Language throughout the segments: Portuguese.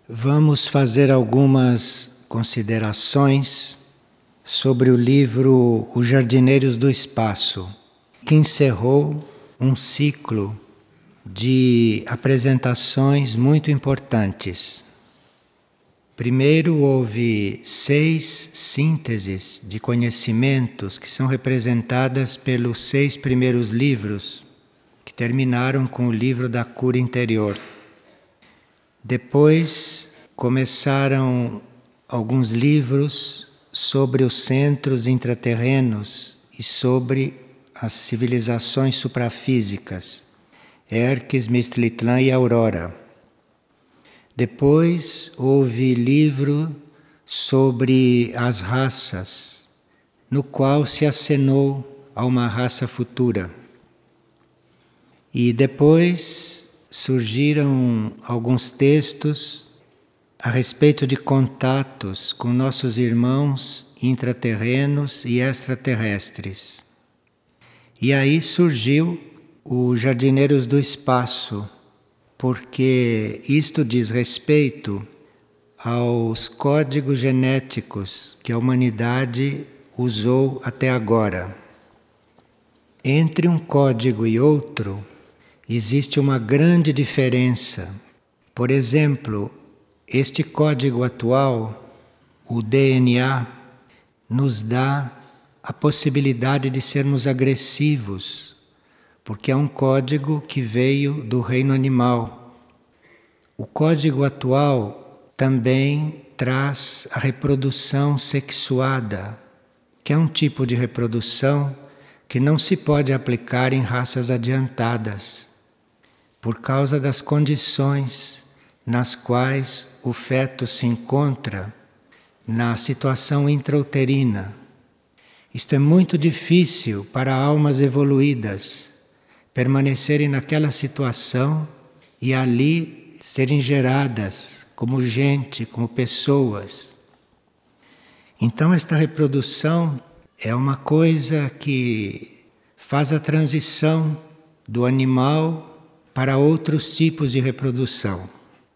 Vamos fazer algumas considerações sobre o livro Os Jardineiros do Espaço, que encerrou um ciclo de apresentações muito importantes. Primeiro houve 6 sínteses de conhecimentos que são representadas pelos 6 primeiros livros, que terminaram com o livro da cura interior. Depois começaram alguns livros sobre os centros intraterrenos e sobre as civilizações suprafísicas, Herques, Mistlitlã e Aurora. Depois houve livro sobre as raças, no qual se acenou a uma raça futura. E depois surgiram alguns textos a respeito de contatos com nossos irmãos intraterrenos e extraterrestres. E aí surgiu o Jardineiros do Espaço, porque isto diz respeito aos códigos genéticos que a humanidade usou até agora. Entre um código e outro, existe uma grande diferença. Por exemplo, este código atual, o DNA, nos dá a possibilidade de sermos agressivos, porque é um código que veio do reino animal. O código atual também traz a reprodução sexuada, que é um tipo de reprodução que não se pode aplicar em raças adiantadas, por causa das condições nas quais o feto se encontra na situação intrauterina. Isto é muito difícil para almas evoluídas permanecerem naquela situação e ali serem geradas como gente, como pessoas. Então esta reprodução é uma coisa que faz a transição do animal para outros tipos de reprodução.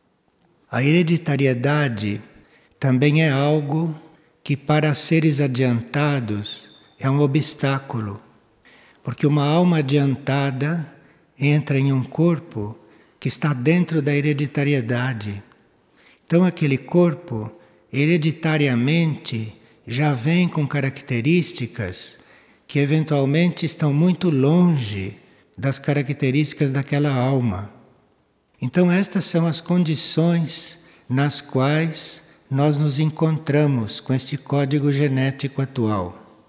A hereditariedade também é algo que para seres adiantados é um obstáculo, porque uma alma adiantada entra em um corpo que está dentro da hereditariedade. Então aquele corpo hereditariamente já vem com características que eventualmente estão muito longe das características daquela alma. Então estas são as condições nas quais nós nos encontramos com este código genético atual.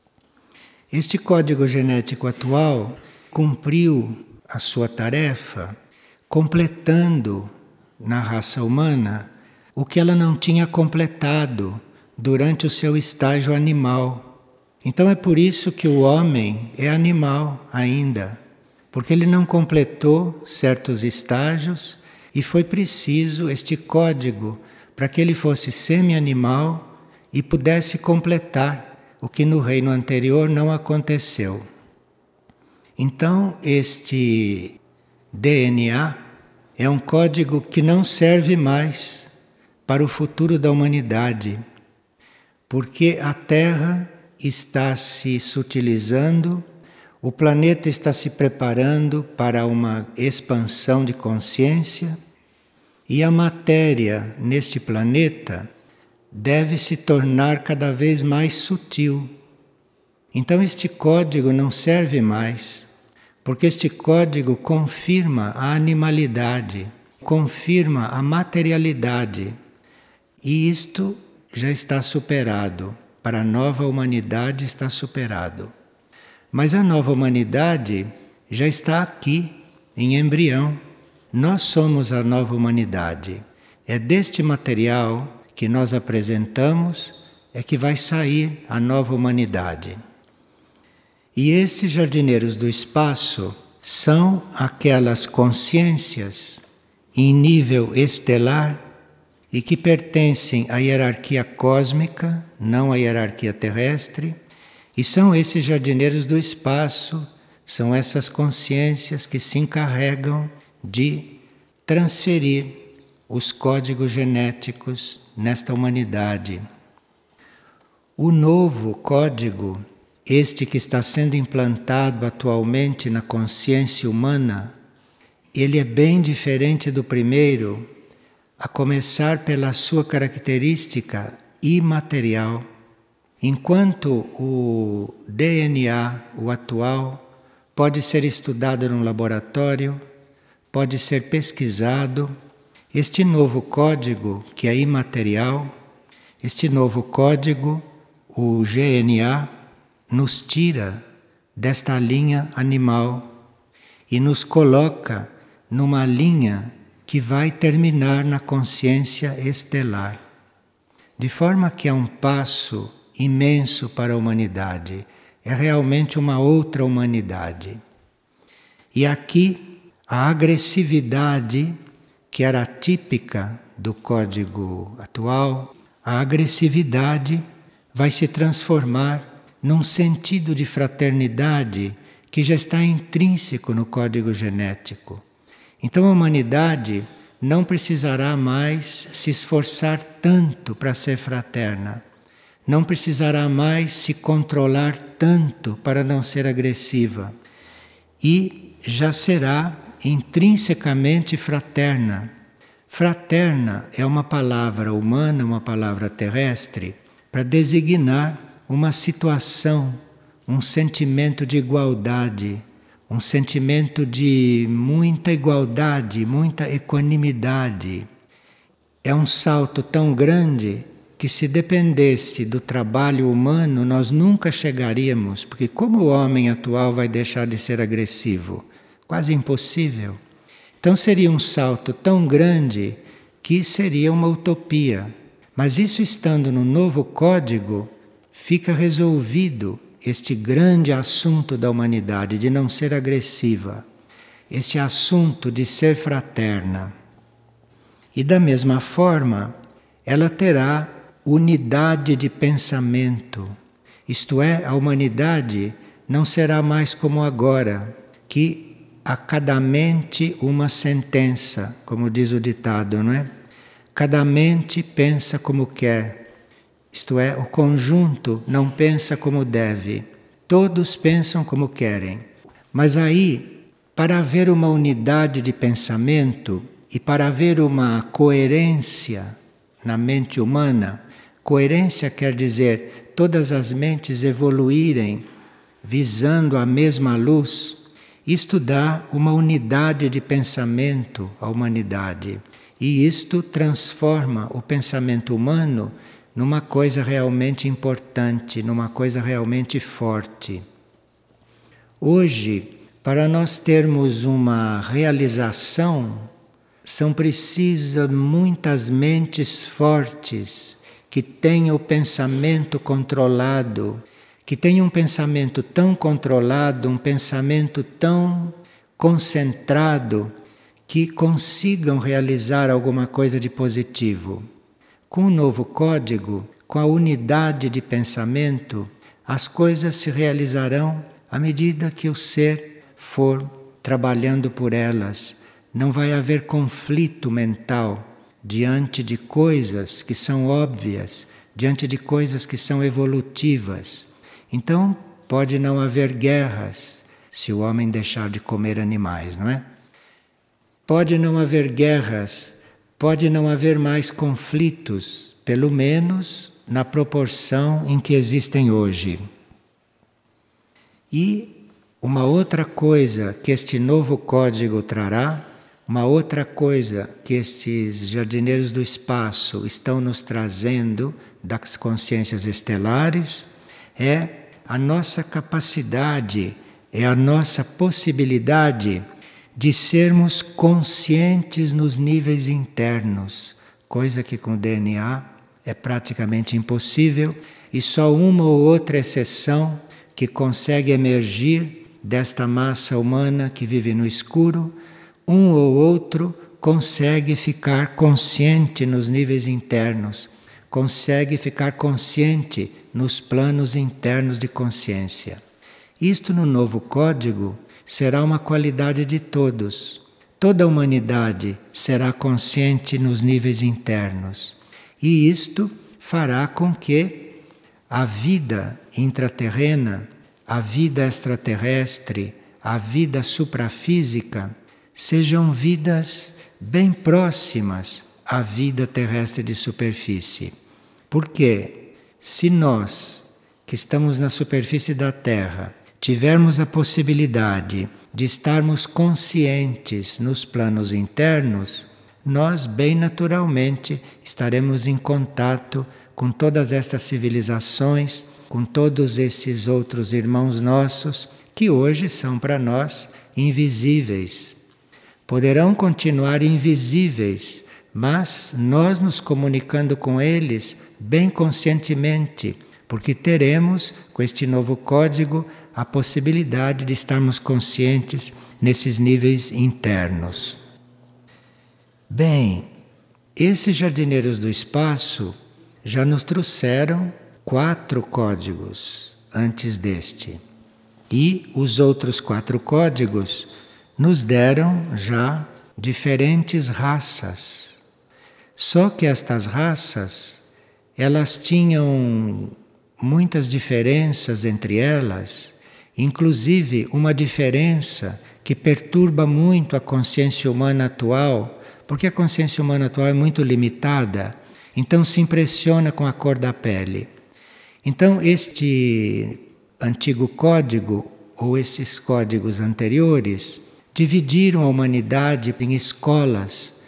Este código genético atual cumpriu a sua tarefa completando na raça humana o que ela não tinha completado durante o seu estágio animal. Então é por isso que o homem é animal ainda, porque ele não completou certos estágios e foi preciso este código para que ele fosse semi-animal e pudesse completar o que no reino anterior não aconteceu. Então, este DNA é um código que não serve mais para o futuro da humanidade, porque a Terra está se sutilizando, o planeta está se preparando para uma expansão de consciência e a matéria neste planeta deve se tornar cada vez mais sutil. Então este código não serve mais, porque este código confirma a animalidade, confirma a materialidade. E isto já está superado, para a nova humanidade está superado. Mas a nova humanidade já está aqui, em embrião. Nós somos a nova humanidade. É deste material que nós apresentamos é que vai sair a nova humanidade. E esses jardineiros do espaço são aquelas consciências em nível estelar e que pertencem à hierarquia cósmica, não à hierarquia terrestre, e são esses jardineiros do espaço, são essas consciências que se encarregam de transferir os códigos genéticos nesta humanidade. O novo código, este que está sendo implantado atualmente na consciência humana, ele é bem diferente do primeiro, a começar pela sua característica imaterial. Enquanto o DNA, o atual, pode ser estudado num laboratório, pode ser pesquisado, este novo código, que é imaterial, este novo código, o GNA, nos tira desta linha animal e nos coloca numa linha que vai terminar na consciência estelar. De forma que é um passo imenso para a humanidade. É realmente uma outra humanidade. E aqui a agressividade, que era típica do código atual, a agressividade vai se transformar num sentido de fraternidade que já está intrínseco no código genético. Então a humanidade não precisará mais se esforçar tanto para ser fraterna, não precisará mais se controlar tanto para não ser agressiva, e já será intrinsecamente fraterna. Fraterna é uma palavra humana, uma palavra terrestre, para designar uma situação, um sentimento de igualdade, um sentimento de muita igualdade, muita equanimidade. É um salto tão grande que, se dependesse do trabalho humano, nós nunca chegaríamos, porque como o homem atual vai deixar de ser agressivo? Quase impossível. Então seria um salto tão grande que seria uma utopia. Mas isso estando no novo código, fica resolvido este grande assunto da humanidade, de não ser agressiva, esse assunto de ser fraterna. E da mesma forma, ela terá unidade de pensamento, isto é, a humanidade não será mais como agora, que a cada mente uma sentença, como diz o ditado, não é? Cada mente pensa como quer. Isto é, o conjunto não pensa como deve. Todos pensam como querem. Mas aí, para haver uma unidade de pensamento e para haver uma coerência na mente humana, coerência quer dizer todas as mentes evoluírem visando a mesma luz, isto dá uma unidade de pensamento à humanidade. E isto transforma o pensamento humano numa coisa realmente importante, numa coisa realmente forte. Hoje, para nós termos uma realização, são precisas muitas mentes fortes que tenham o pensamento controlado, que tenham um pensamento tão controlado, um pensamento tão concentrado, que consigam realizar alguma coisa de positivo. Com o novo código, com a unidade de pensamento, as coisas se realizarão à medida que o ser for trabalhando por elas. Não vai haver conflito mental diante de coisas que são óbvias, diante de coisas que são evolutivas. Então, pode não haver guerras se o homem deixar de comer animais, não é? Pode não haver guerras, pode não haver mais conflitos, pelo menos na proporção em que existem hoje. E uma outra coisa que este novo código trará, uma outra coisa que estes jardineiros do espaço estão nos trazendo das consciências estelares, é a nossa capacidade, é a nossa possibilidade de sermos conscientes nos níveis internos, coisa que com o DNA é praticamente impossível, e só uma ou outra exceção que consegue emergir desta massa humana que vive no escuro, um ou outro consegue ficar consciente nos níveis internos, consegue ficar consciente nos planos internos de consciência. Isto no novo código será uma qualidade de todos. toda a humanidade será consciente nos níveis internos. E isto fará com que a vida intraterrena, a vida extraterrestre, a vida suprafísica sejam vidas bem próximas à vida terrestre de superfície. Porque se nós, que estamos na superfície da Terra, tivermos a possibilidade de estarmos conscientes nos planos internos, nós bem naturalmente estaremos em contato com todas estas civilizações, com todos esses outros irmãos nossos que hoje são para nós invisíveis. Poderão continuar invisíveis, mas nós nos comunicando com eles bem conscientemente, porque teremos, com este novo código, a possibilidade de estarmos conscientes nesses níveis internos. Bem, esses jardineiros do espaço já nos trouxeram 4 códigos antes deste. E os outros 4 códigos nos deram já diferentes raças. Só que estas raças, elas tinham muitas diferenças entre elas, inclusive uma diferença que perturba muito a consciência humana atual, porque a consciência humana atual é muito limitada, então se impressiona com a cor da pele. Então este antigo código, ou esses códigos anteriores, dividiram a humanidade em escolas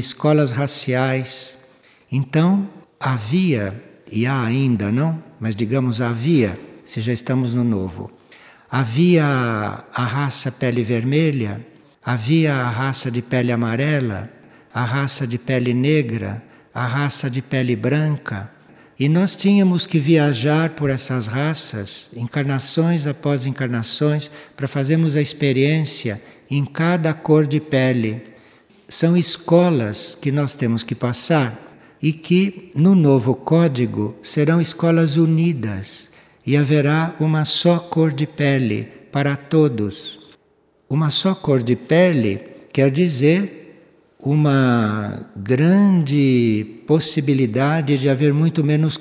raciais. Então havia, e há ainda não, mas digamos havia, se já estamos no novo, havia a raça pele vermelha, havia a raça de pele amarela, a raça de pele negra, a raça de pele branca. E nós tínhamos que viajar por essas raças, encarnações após encarnações, para fazermos a experiência em cada cor de pele. São escolas que nós temos que passar e que, no novo código, serão escolas unidas e haverá uma só cor de pele para todos. Uma só cor de pele quer dizer uma grande possibilidade de haver muito menos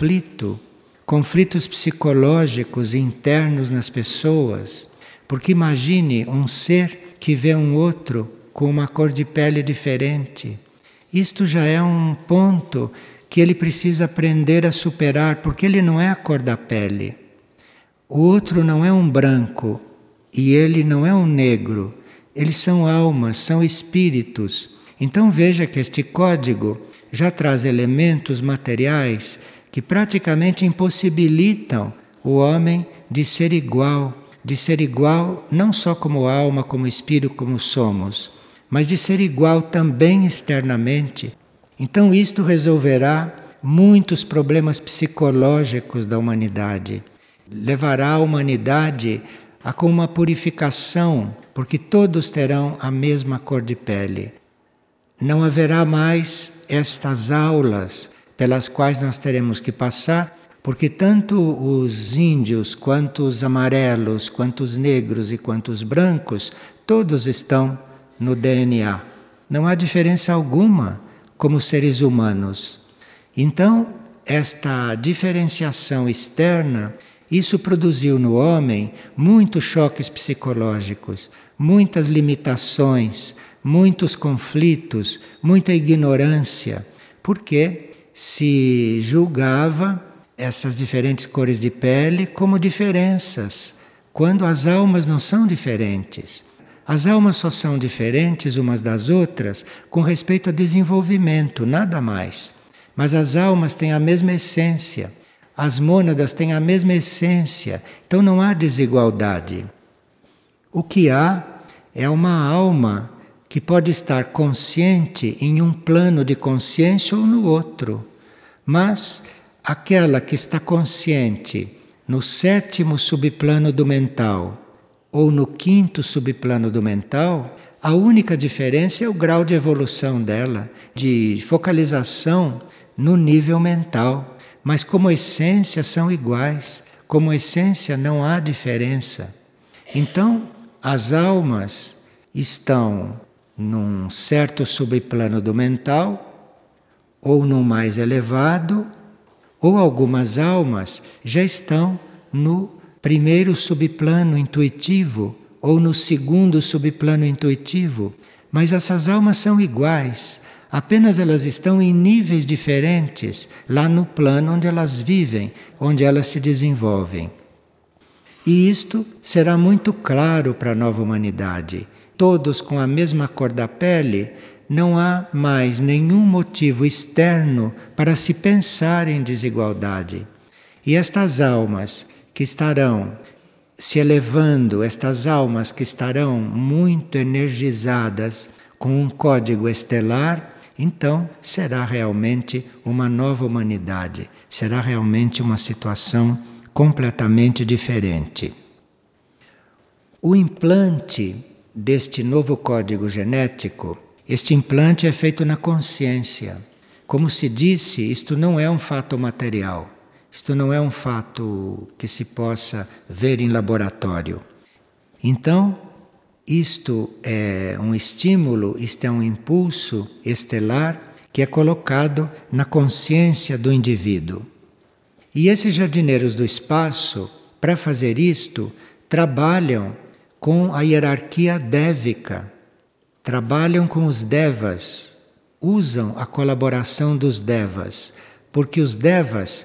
conflitos psicológicos internos nas pessoas. Porque imagine um ser que vê um outro com uma cor de pele diferente. Isto já é um ponto que ele precisa aprender a superar, porque ele não é a cor da pele. O outro não é um branco e ele não é um negro. Eles são almas, são espíritos. Então veja que este código já traz elementos materiais que praticamente impossibilitam o homem de ser igual não só como alma, como espírito, como somos, mas de ser igual também externamente. Então isto resolverá muitos problemas psicológicos da humanidade. Levará a humanidade a com uma purificação, porque todos terão a mesma cor de pele. Não haverá mais estas aulas pelas quais nós teremos que passar, porque tanto os índios, quanto os amarelos, quanto os negros e quanto os brancos, todos estão no DNA. Não há diferença alguma como seres humanos. Então, esta diferenciação externa, isso produziu no homem muitos choques psicológicos, muitas limitações, muitos conflitos, muita ignorância, porque se julgava essas diferentes cores de pele como diferenças, quando as almas não são diferentes. As almas só são diferentes umas das outras com respeito ao desenvolvimento, nada mais. Mas as almas têm a mesma essência, as mônadas têm a mesma essência, então não há desigualdade. O que há é uma alma que pode estar consciente em um plano de consciência ou no outro, mas aquela que está consciente no 7º subplano do mental ou no 5º subplano do mental, a única diferença é o grau de evolução dela, de focalização no nível mental. Mas como essência são iguais, como essência não há diferença. Então, as almas estão num certo subplano do mental, ou no mais elevado, ou algumas almas já estão no primeiro subplano intuitivo, ou no segundo subplano intuitivo, mas essas almas são iguais, apenas elas estão em níveis diferentes, lá no plano onde elas vivem, onde elas se desenvolvem. E isto será muito claro para a nova humanidade. Todos com a mesma cor da pele, não há mais nenhum motivo externo para se pensar em desigualdade. E estas almas que estarão se elevando, estas almas que estarão muito energizadas com um código estelar, então será realmente uma nova humanidade, será realmente uma situação completamente diferente. O implante deste novo código genético, este implante é feito na consciência. Como se disse, isto não é um fato material, isto não é um fato que se possa ver em laboratório. Então, isto é um estímulo, isto é um impulso estelar que é colocado na consciência do indivíduo. E esses jardineiros do espaço, para fazer isto, trabalham com a hierarquia dévica, trabalham com os devas, usam a colaboração dos devas, porque os devas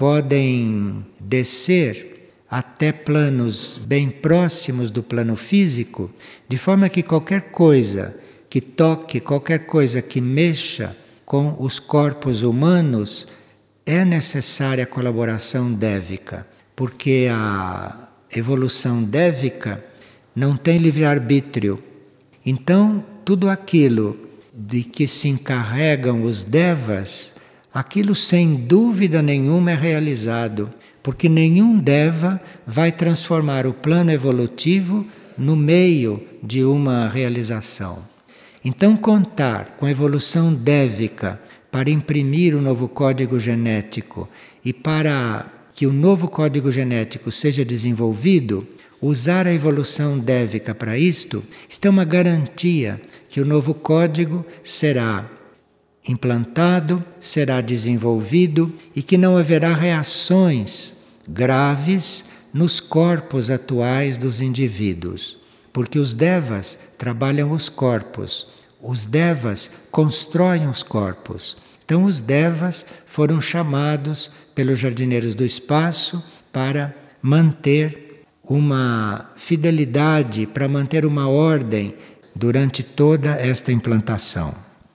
podem descer até planos bem próximos do plano físico, de forma que qualquer coisa que toque, qualquer coisa que mexa com os corpos humanos, é necessária a colaboração dévica, porque a evolução dévica não tem livre-arbítrio. Então, tudo aquilo de que se encarregam os devas, aquilo sem dúvida nenhuma é realizado, porque nenhum deva vai transformar o plano evolutivo no meio de uma realização. Então, contar com a evolução dévica para imprimir o novo código genético e para que o novo código genético seja desenvolvido, usar a evolução dévica para isto é uma garantia que o novo código será implantado, será desenvolvido e que não haverá reações graves nos corpos atuais dos indivíduos. Porque os devas trabalham os corpos, os devas constroem os corpos. Então os devas foram chamados pelos jardineiros do espaço para manter uma fidelidade, para manter uma ordem durante toda esta implantação.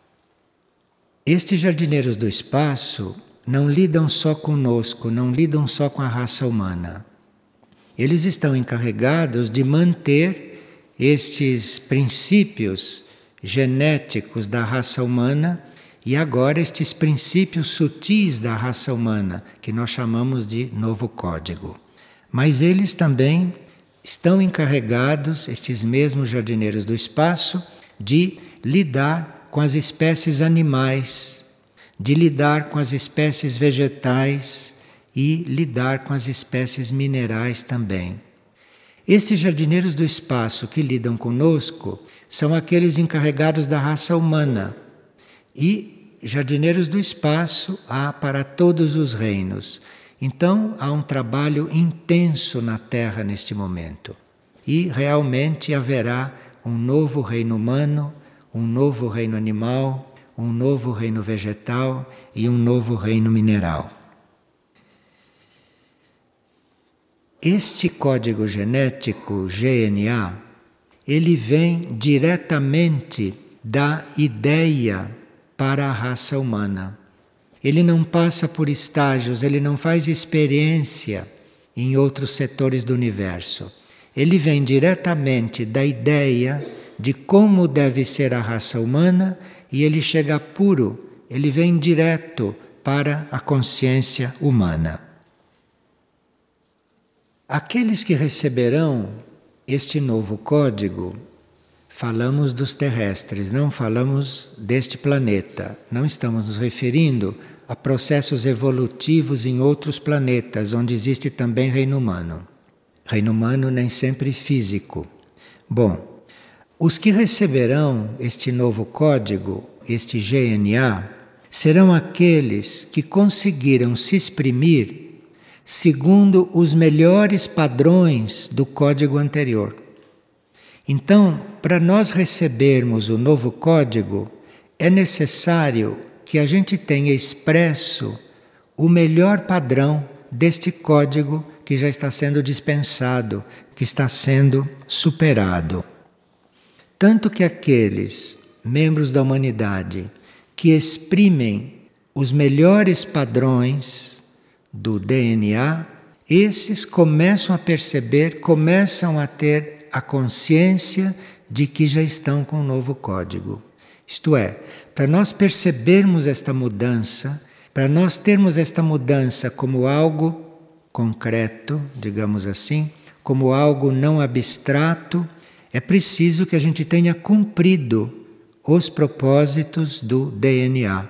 Estes jardineiros do espaço não lidam só conosco, não lidam só com a raça humana. Eles estão encarregados de manter estes princípios genéticos da raça humana e agora estes princípios sutis da raça humana, que nós chamamos de novo código. Mas eles também estão encarregados, estes mesmos jardineiros do espaço, de lidar com as espécies animais, de lidar com as espécies vegetais e lidar com as espécies minerais também. Estes jardineiros do espaço que lidam conosco são aqueles encarregados da raça humana. E jardineiros do espaço há para todos os reinos. Então há um trabalho intenso na Terra neste momento. E realmente haverá um novo reino humano, um novo reino animal, um novo reino vegetal e um novo reino mineral. Este código genético GNA, ele vem diretamente da ideia para a raça humana. Ele não passa por estágios, ele não faz experiência em outros setores do universo. Ele vem diretamente da ideia de como deve ser a raça humana e ele chega puro, ele vem direto para a consciência humana. Aqueles que receberão este novo código, falamos dos terrestres, não falamos deste planeta. Não estamos nos referindo a processos evolutivos em outros planetas, onde existe também reino humano. Reino humano nem sempre físico. Bom, Os que receberão este novo código, este GNA, serão aqueles que conseguiram se exprimir segundo os melhores padrões do código anterior. Então, para nós recebermos o novo código, é necessário que a gente tenha expresso o melhor padrão deste código que já está sendo dispensado, que está sendo superado. Tanto que aqueles membros da humanidade que exprimem os melhores padrões do DNA, esses começam a perceber, começam a ter a consciência de que já estão com um novo código. Isto é, para nós percebermos esta mudança, para nós termos esta mudança como algo concreto, digamos assim, como algo não abstrato, é preciso que a gente tenha cumprido os propósitos do DNA.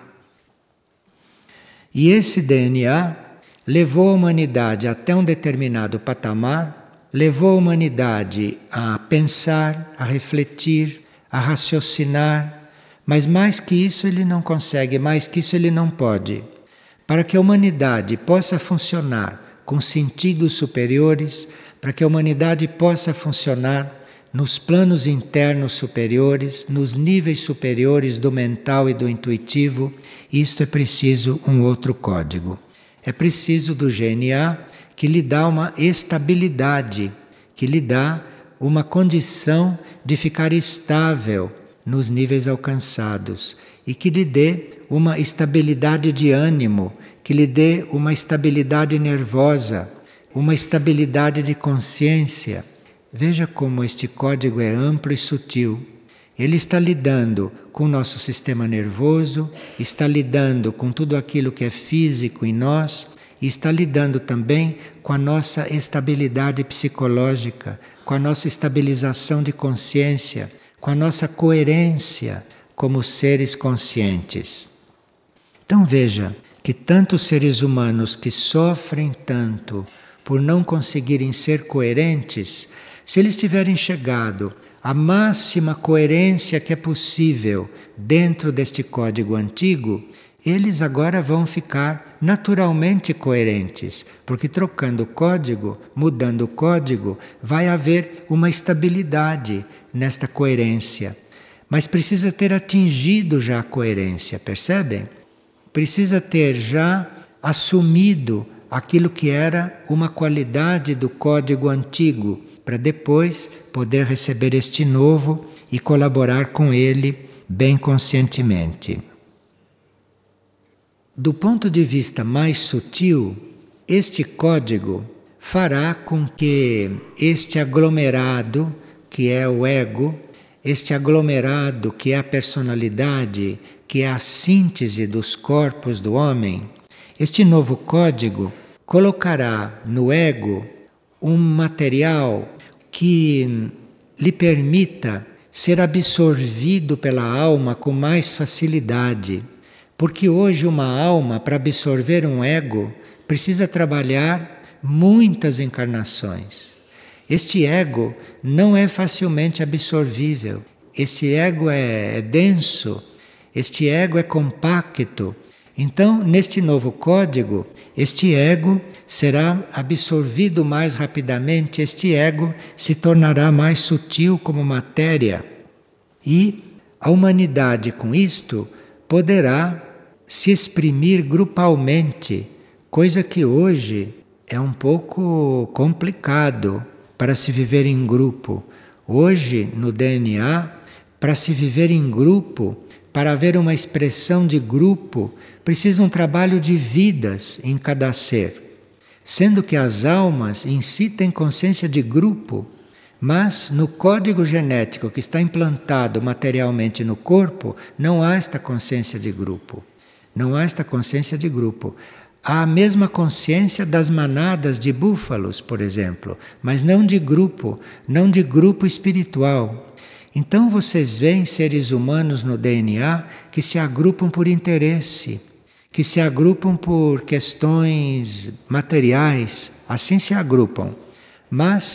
E esse DNA levou a humanidade até um determinado patamar, levou a humanidade a pensar, a refletir, a raciocinar, mas mais que isso ele não consegue, mais que isso ele não pode. Para que a humanidade possa funcionar com sentidos superiores, para que a humanidade possa funcionar nos planos internos superiores, nos níveis superiores do mental e do intuitivo, isto é preciso um outro código. É preciso do GNA que lhe dá uma estabilidade, que lhe dá uma condição de ficar estável nos níveis alcançados e que lhe dê uma estabilidade de ânimo, que lhe dê uma estabilidade nervosa, uma estabilidade de consciência. Veja como este código é amplo e sutil. Ele está lidando com o nosso sistema nervoso, está lidando com tudo aquilo que é físico em nós e está lidando também com a nossa estabilidade psicológica, com a nossa estabilização de consciência, com a nossa coerência como seres conscientes. Então veja que tantos seres humanos que sofrem tanto por não conseguirem ser coerentes, se eles tiverem chegado à máxima coerência que é possível dentro deste código antigo, eles agora vão ficar naturalmente coerentes, porque trocando o código, mudando o código, vai haver uma estabilidade nesta coerência. Mas precisa ter atingido já a coerência, percebem? Precisa ter já assumido aquilo que era uma qualidade do código antigo, para depois poder receber este novo e colaborar com ele bem conscientemente. Do ponto de vista mais sutil, este código fará com que este aglomerado, que é o ego, este aglomerado que é a personalidade, que é a síntese dos corpos do homem, este novo código colocará no ego um material que lhe permita ser absorvido pela alma com mais facilidade. Porque hoje uma alma, para absorver um ego, precisa trabalhar muitas encarnações. Este ego não é facilmente absorvível. Este ego é denso, este ego é compacto. Então, neste novo código, este ego será absorvido mais rapidamente, este ego se tornará mais sutil como matéria. E a humanidade, com isto, poderá se exprimir grupalmente, coisa que hoje é um pouco complicado para se viver em grupo. Hoje, no DNA, para se viver em grupo, para haver uma expressão de grupo, precisa um trabalho de vidas em cada ser. Sendo que as almas em si têm consciência de grupo, mas no código genético que está implantado materialmente no corpo, não há esta consciência de grupo. Não há esta consciência de grupo. Há a mesma consciência das manadas de búfalos, por exemplo, mas não de grupo espiritual. Então vocês veem seres humanos no DNA que se agrupam por interesse, que se agrupam por questões materiais, assim se agrupam. Mas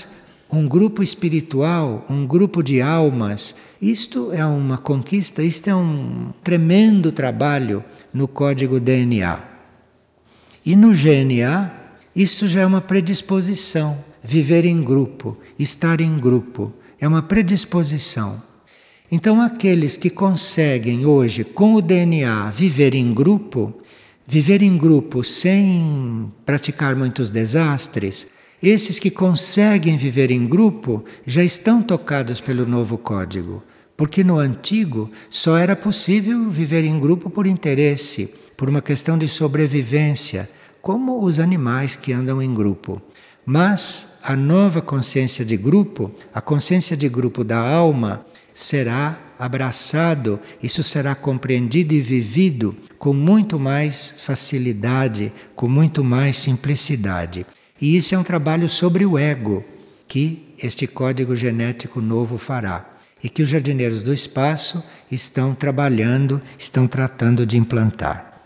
um grupo espiritual, um grupo de almas. Isto é uma conquista, isto é um tremendo trabalho no código DNA. E no GNA, isso já é uma predisposição. Viver em grupo, estar em grupo, é uma predisposição. Então, aqueles que conseguem hoje, com o DNA, viver em grupo sem praticar muitos desastres, esses que conseguem viver em grupo já estão tocados pelo novo código. Porque no antigo só era possível viver em grupo por interesse, por uma questão de sobrevivência, como os animais que andam em grupo. Mas a nova consciência de grupo, a consciência de grupo da alma, será abraçado, isso será compreendido e vivido com muito mais facilidade, com muito mais simplicidade. E isso é um trabalho sobre o ego que este código genético novo fará. E que os jardineiros do espaço estão trabalhando, estão tratando de implantar.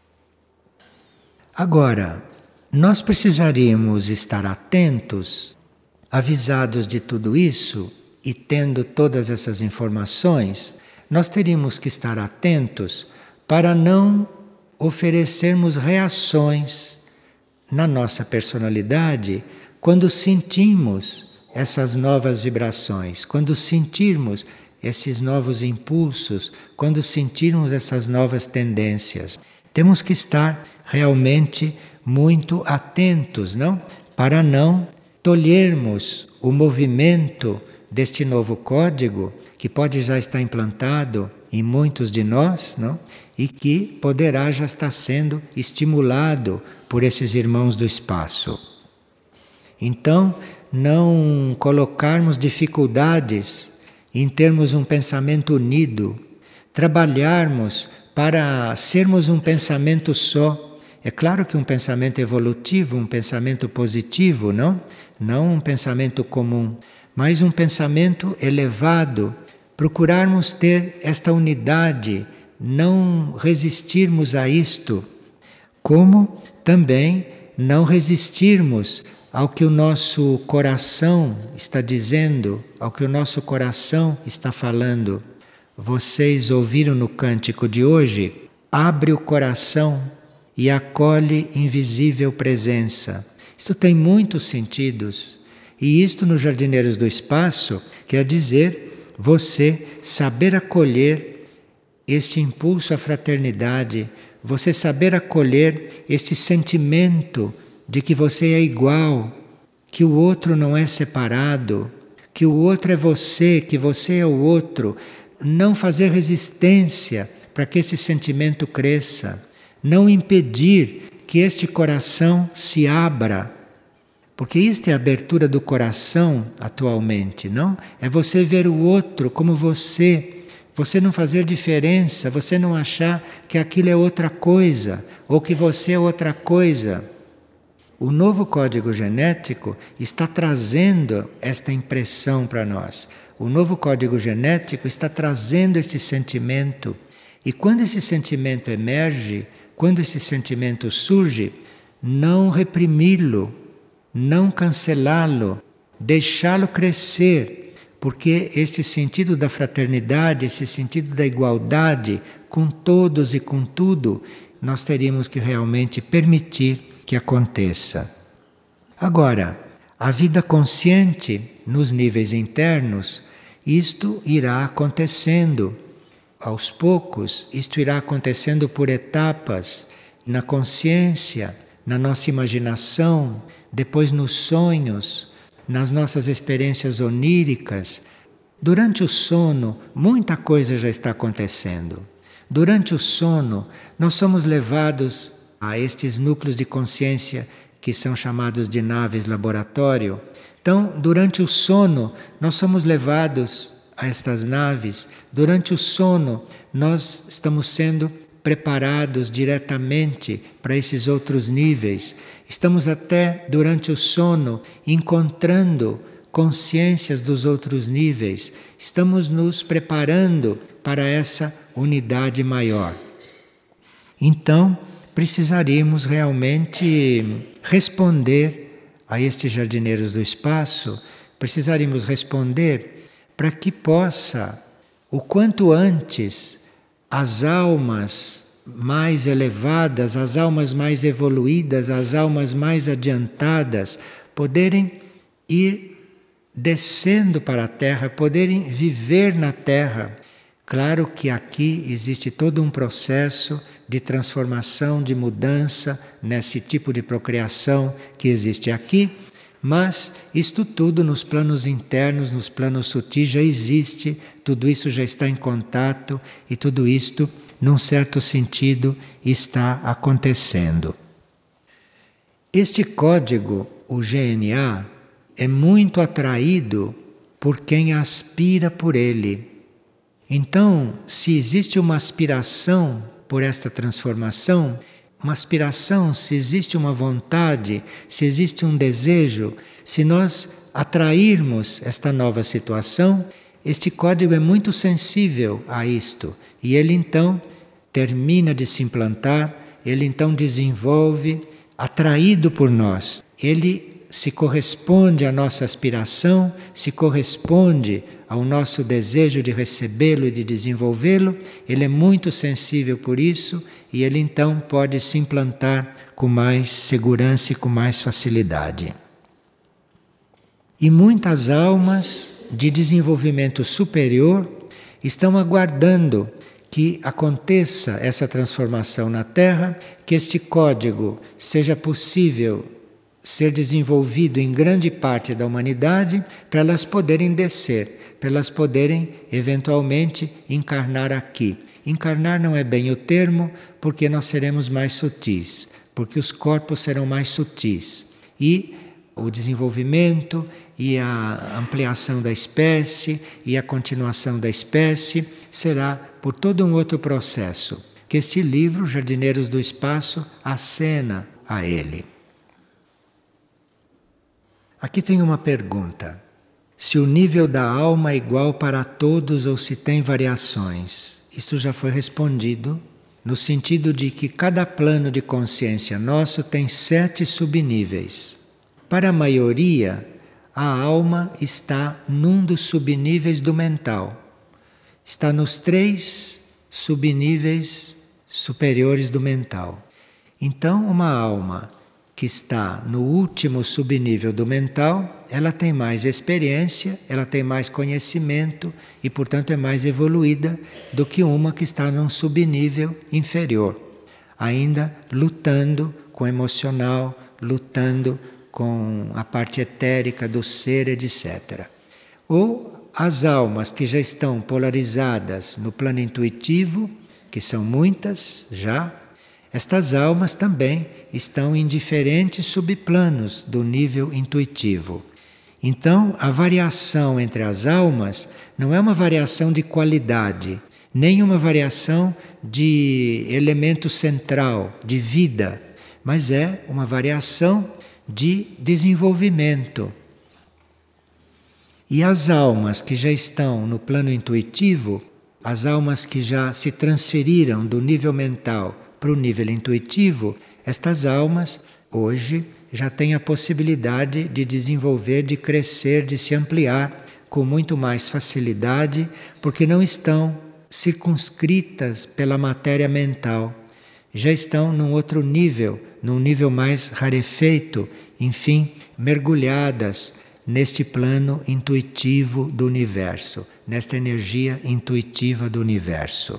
Agora, nós precisaríamos estar atentos, avisados de tudo isso e tendo todas essas informações, nós teríamos que estar atentos para não oferecermos reações na nossa personalidade quando sentimos essas novas vibrações, quando sentirmos esses novos impulsos, quando sentirmos essas novas tendências. Temos que estar realmente muito atentos, não? Para não tolhermos o movimento deste novo código, que pode já estar implantado em muitos de nós, não? E que poderá já estar sendo estimulado por esses irmãos do espaço. Então, não colocarmos dificuldades em termos um pensamento unido, trabalharmos para sermos um pensamento só. É claro que um pensamento evolutivo, um pensamento positivo, não? Não um pensamento comum, mas um pensamento elevado. Procurarmos ter esta unidade, não resistirmos a isto, como também não resistirmos ao que o nosso coração está dizendo, ao que o nosso coração está falando. Vocês ouviram no cântico de hoje? Abre o coração e acolhe invisível presença. Isto tem muitos sentidos. E isto nos Jardineiros do Espaço quer dizer você saber acolher este impulso à fraternidade, você saber acolher este sentimento de que você é igual, que o outro não é separado, que o outro é você, que você é o outro. Não fazer resistência para que esse sentimento cresça. Não impedir que este coração se abra, porque isto é a abertura do coração atualmente, não? É você ver o outro como você não fazer diferença, você não achar que aquilo é outra coisa, ou que você é outra coisa. O novo código genético está trazendo esta impressão para nós. O novo código genético está trazendo este sentimento. E quando esse sentimento emerge, quando esse sentimento surge, não reprimi-lo, não cancelá-lo, deixá-lo crescer, porque este sentido da fraternidade, esse sentido da igualdade com todos e com tudo, nós teríamos que realmente permitir que aconteça. Agora, a vida consciente nos níveis internos, isto irá acontecendo aos poucos, isto irá acontecendo por etapas, na consciência, na nossa imaginação, depois nos sonhos, nas nossas experiências oníricas. Durante o sono, muita coisa já está acontecendo. Durante o sono, nós somos levados a estes núcleos de consciência que são chamados de naves laboratório. Então, durante o sono, nós somos levados a estas naves. Durante o sono, nós estamos sendo preparados diretamente para esses outros níveis. Estamos até, durante o sono, encontrando consciências dos outros níveis. Estamos nos preparando para essa unidade maior. Então, precisaríamos realmente responder a estes jardineiros do espaço precisaríamos responder para que possa, o quanto antes, as almas mais elevadas, as almas mais evoluídas, as almas mais adiantadas, poderem ir descendo para a Terra, poderem viver na Terra. Claro que aqui existe todo um processo de transformação, de mudança nesse tipo de procriação que existe aqui, mas isto tudo nos planos internos, nos planos sutis já existe, tudo isso já está em contato e tudo isto, num certo sentido, está acontecendo. Este código, o GNA, é muito atraído por quem aspira por ele. Então, se existe uma aspiração por esta transformação, uma aspiração, se existe uma vontade, se existe um desejo, se nós atrairmos esta nova situação, este código é muito sensível a isto. E ele então termina de se implantar, ele então desenvolve, atraído por nós. Ele se corresponde à nossa aspiração, se corresponde ao nosso desejo de recebê-lo e de desenvolvê-lo, ele é muito sensível por isso e ele então pode se implantar com mais segurança e com mais facilidade. E muitas almas de desenvolvimento superior estão aguardando que aconteça essa transformação na Terra, que este código seja possível ser desenvolvido em grande parte da humanidade para elas poderem descer, para elas poderem eventualmente encarnar aqui. Encarnar não é bem o termo, porque nós seremos mais sutis, porque os corpos serão mais sutis. E o desenvolvimento e a ampliação da espécie e a continuação da espécie será por todo um outro processo, que este livro, Jardineiros do Espaço, acena a ele. Aqui tem uma pergunta. Se o nível da alma é igual para todos ou se tem variações? Isto já foi respondido, no sentido de que cada plano de consciência nosso tem 7 subníveis. Para a maioria, a alma está num dos subníveis do mental. Está nos 3 subníveis superiores do mental. Então, uma alma que está no último subnível do mental, ela tem mais experiência, ela tem mais conhecimento e, portanto, é mais evoluída do que uma que está num subnível inferior, ainda lutando com o emocional, lutando com a parte etérica do ser, etc. Ou as almas que já estão polarizadas no plano intuitivo, que são muitas já, estas almas também estão em diferentes subplanos do nível intuitivo. Então, a variação entre as almas não é uma variação de qualidade, nem uma variação de elemento central, de vida, mas é uma variação de desenvolvimento. E as almas que já estão no plano intuitivo, as almas que já se transferiram do nível mental para o nível intuitivo, estas almas hoje já têm a possibilidade de desenvolver, de crescer, de se ampliar com muito mais facilidade, porque não estão circunscritas pela matéria mental. Já estão num outro nível, num nível mais rarefeito, enfim, mergulhadas neste plano intuitivo do universo, nesta energia intuitiva do universo.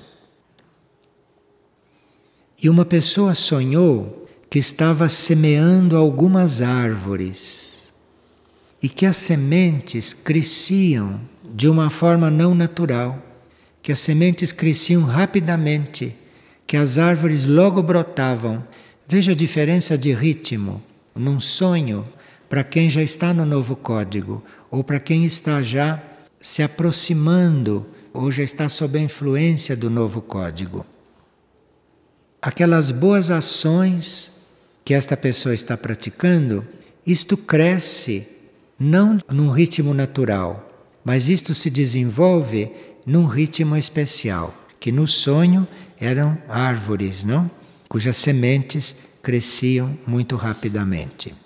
E uma pessoa sonhou que estava semeando algumas árvores e que as sementes cresciam de uma forma não natural, que as sementes cresciam rapidamente, que as árvores logo brotavam. Veja a diferença de ritmo num sonho para quem já está no novo código ou para quem está já se aproximando ou já está sob a influência do novo código. Aquelas boas ações que esta pessoa está praticando, isto cresce não num ritmo natural, mas isto se desenvolve num ritmo especial, que no sonho eram árvores, não? Cujas sementes cresciam muito rapidamente.